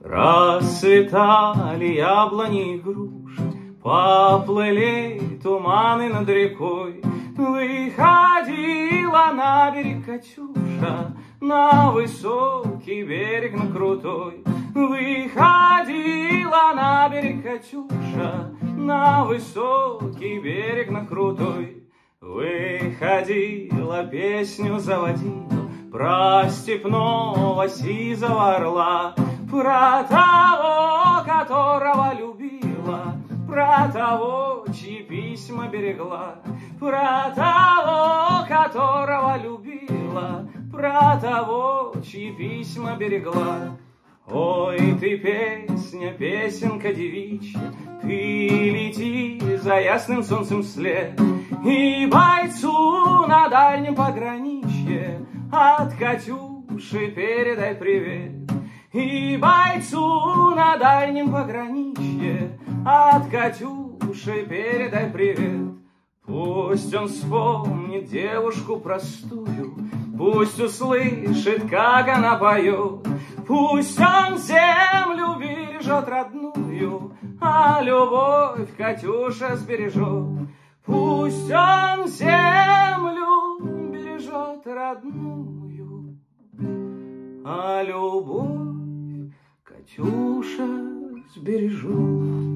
Расцветали яблони и груши, поплыли туманы над рекой. Выходила на берег Катюша, на высокий берег, на крутой. Выходила на берег Катюша, на высокий берег, на крутой. Выходила, песню заводила про степного сизого орла, про того, которого любила, про того, чьи письма берегла, про того, которого любила, про того, чьи письма берегла. Ой, ты песня, песенка девичья, ты лети за ясным солнцем вслед, и бойцу на дальнем пограничье от Катюши передай привет. И бойцу на дальнем пограничье от Катюши передай привет. Пусть он вспомнит девушку простую, пусть услышит, как она поет. Пусть он землю бережет родную, а любовь Катюша сбережет. Пусть он землю бережет родную, а любовь Катюша сбережет.